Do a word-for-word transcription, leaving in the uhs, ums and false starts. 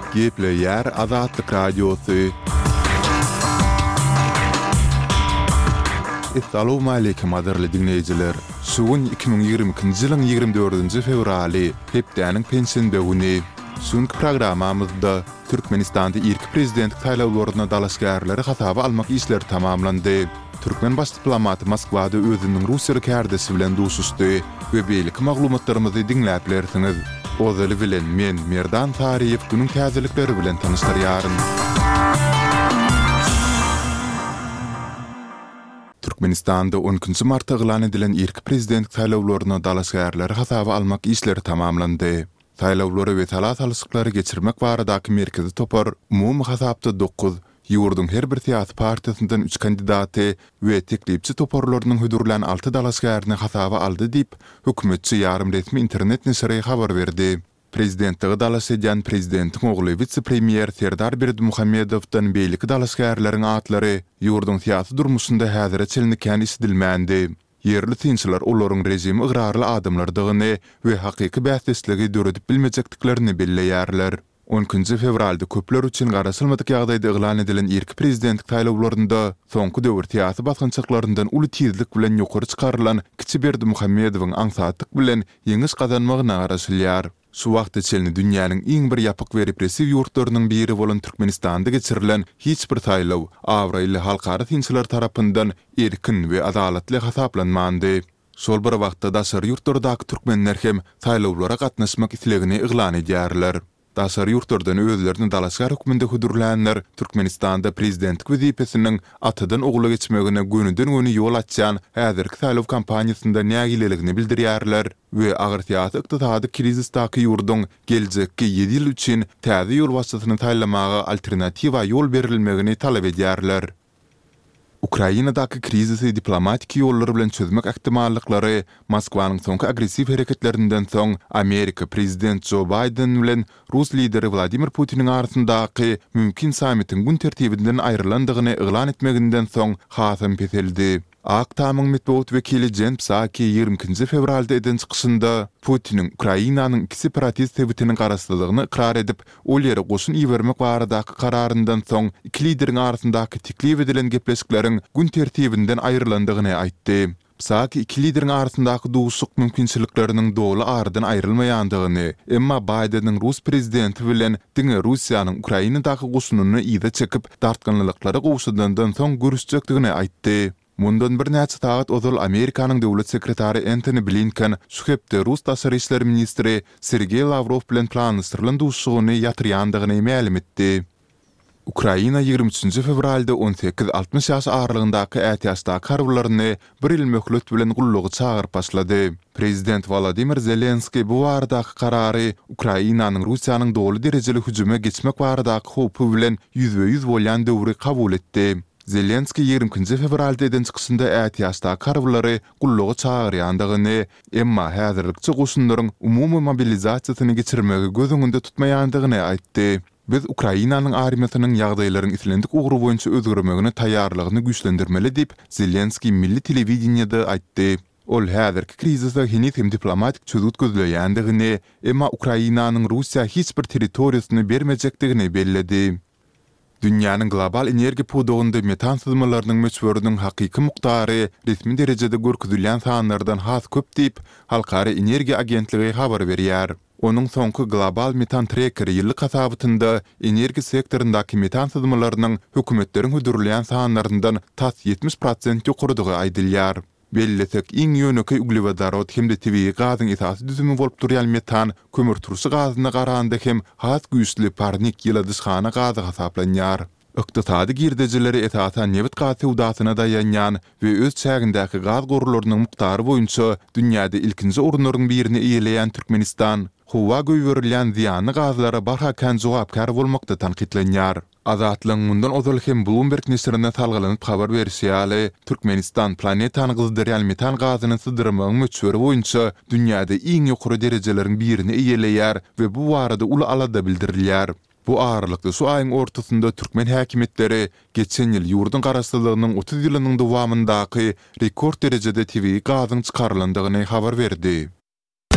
Geple yer Azatlyk Radiosu. Assalamu alaykum adarly dinleyijiler. Sugun iki bin ýygrimi ikinji ýylyň ýygrimi dördünji fevraly, hepdäniň pensiýasynda güni. Suňky programamyzda Türkmenistanda ilk prezident saýlawlaryna dalaşgärleri hasaby almak işleri tamamlandy. Türkmen baş diplomaty Moskwada özüniň Russiýa kärdesi bilen duşuşdy we beýlik maglumatlarymyzy dinläp bilersiňiz. Ozaly bilen men Merdan Tariýew günüň täzelikleri bilen tanışdyrýaryn. Türkmenistanda on üçünji martda elan edilen ilk prezident saýlawlaryna dalaşgärleri hasaby almak işleri tamamlandy. Saýlawlary we salat alışıklary geçirmek baradaky merkezi topar umumy hasapda dokuz, ýurdun her bir siýasy partiýasyndan üç kandidaty we teklipçi toparlarynyň hödürlen alty dalaşgärini hasaby aldy diýip hökümetçi ýarym resmi internet neşri habar berdi. Prezidentligi dalaş edýän prezidentiň ogly vice-premier Serdar Berdimuhamedowdan beýlik dalaşgärleriň atlary ýurdun siýasy durmuşynda häzire çelnikän isdilmändi. Yerli tinçiler olaryň rejimi ıgrarly adamlardygyny we hakyky bäslesligi döredip bilmejekdiklerini belleýärler. on üçünji fevralda köpler üçin garaşylmadyk ýagdaýda elan edilen ilk prezident saýlawlarynda soňky döwür siýasy basgynçyklaryndan uly tizlik bilen ýokary çykarylan Kiçi Berdimuhamedowyň aňsatlyk bilen ýeňiş gazanmagyna garaşylýar. Şu wagtda çelni dünýäniň iň bir ýapyk we repressiw ýurtlarynyň biri bolan Türkmenistanda geçirilen hiç bir saýlaw awraýly halkara tinçiler tarapyndan erkin we adalatly hasaplanmandy. Şol bir wagtda daşary ýurtlardaky türkmenler hem saýlawlara gatnaşmak islegini eglan edýärler. Daşary ýurtlardan özlerini dalaşgar höküminde hödürlänler Türkmenistanda prezidentlik wezipesiniň atadan ogula geçmegine gönüden göni ýol açýan häzirki saýlaw kampaniýasynda nägileligini bildirýärler we agyr siýasy ykdysady krizisdaky ýurdun geljekki ýedi ýyl üçin täze ýol başçysyny taýlamaga alternatiwa ýol berilmegini talap edýärler. Ukrainadaky krizisi diplomatik ýollar bilen çözmek ähtimallyklary Moskwanyň soňky agressiw hereketlerinden soň Amerika prezident Joe Biden bilen Rus lideri Vladimir Putiniň arasyndaky mümkin samitiň gün tertibinden aýrylandygyny elan etmeginden soň hasam peseldi. Aktamyň metbuat wekili Jen Psaki ýygrimi ikinji fevralda eden çykyşynda Putiniň Ukrainanyň iki separatist sebitiniň garaşlygyny ikrar edip, ol ýere goşun iýermek baradaky kararyndan soň iki lideriň arasyndaky teklip edilen gepleşikleriň gün tertibinden aýrylandygyny aýtdy. Psaki iki lideriň arasyndaky duşuk mümkinçilikleriniň doly aradan aýrylmaýandygyny, emma Bidenin Rus prezidenti bilen diňe Russiýanyň Ukrainadaky goşunyny ýyda çekip dartgynlyklary gowşudandan soň görüşjekdigini aýtdy. Mundan bir näçe saat ozal Amerikanyň döwlet sekretary Antony Blinken şu hepde Rus daşary işleri ministri Sergey Lavrov bilen planlastyrylan duşugyny ýatyrýandygyny ma'lum etdi. Ukraina ýygrimi üçünji fevralda on sekiz altmış ýaş aralygyndaky ätiýaşdaky harbylaryny bir ýyl möhlet bilen gullugy çagyryp başlady. Prezident Volodymyr Zelenski bu baradaky karary Ukrainanyň Russiýanyň doly derejeli hüjüme geçmek baradaky hopy bilen ýüzde ýüz bolýan döwri kabul etdi. Zelenski ýygrimi ikinji fevralda eden çykyşynda ätiýaşdaky harblary gullugy çagyrýandygyny, emma häzirlikçi goşunlaryň umumy mobilizasiýasyny geçirmegi göz öňünde tutmaýandygyny aýtdy. Biz Ukrainanyň armiýasynyň ýagdaýlaryň islendik ugry boýunça özgürmegine taýýarlygyny güýçlendirmeli diýip Zelenski milli telewizionyada aýtdy. Ol häzirki krizisde henüz hem diplomatik çözüm gözleýändigini, emma Ukrainanyň Russiýa hiç bir territoriýasyny bermejekdigini belledi. Dünýäniň global energiýa pudugynda metan sızmalarynyň möçberiniň hakyky muktary resmi derejede görkezilýän sanlardan has köp diýip Halkara Energiýa Agentligi habar berýär. Onuň soňky global metan trackeri ýyllyk hasabatynda energiýa sektorundaky metan sızmalarynyň hökümetleriň hödürleýän sanlaryndan tas ýetmiş prosent ýokarydygy aýdylýar. Belletek iň ýöneki uglewodarot hemde tabii gazyň esasy düzümi bolup durýan metan kömür turşy gazyna garanda hem has güýçli parnik ýyladyşhana gazy hasaplanýar. Ykdysady girdejileri esasan neft gazy udasyna daýanýan we öz çägindäki gaz gorularynyň muktary boýunça dünýäde ilkinji orunlaryň birini eýeleýän Türkmenistan, howa göýberilýän ziýanly gazlara barhakan jogapkar bolmakda tanqidlenýär. Azatlyň mundan ozal hem Bloomberg nesrine salgylanyp habar berýär. Türkmenistan planetany gyzdyrýan metan gazyny sydyrmagyň möçberi boýunça dünýäde iň ýokary derejeleriň birini eýeleýär we bu barada uly alada bildirilýär. Bu ağırlıkda şu ayın ortasında Türkmen häkimetleri geçen ýyl ýurdun garaşlygynyň otuz ýylynyň dowamyndaky rekord derejede T V gazyň çykarlandygyny habar berdi.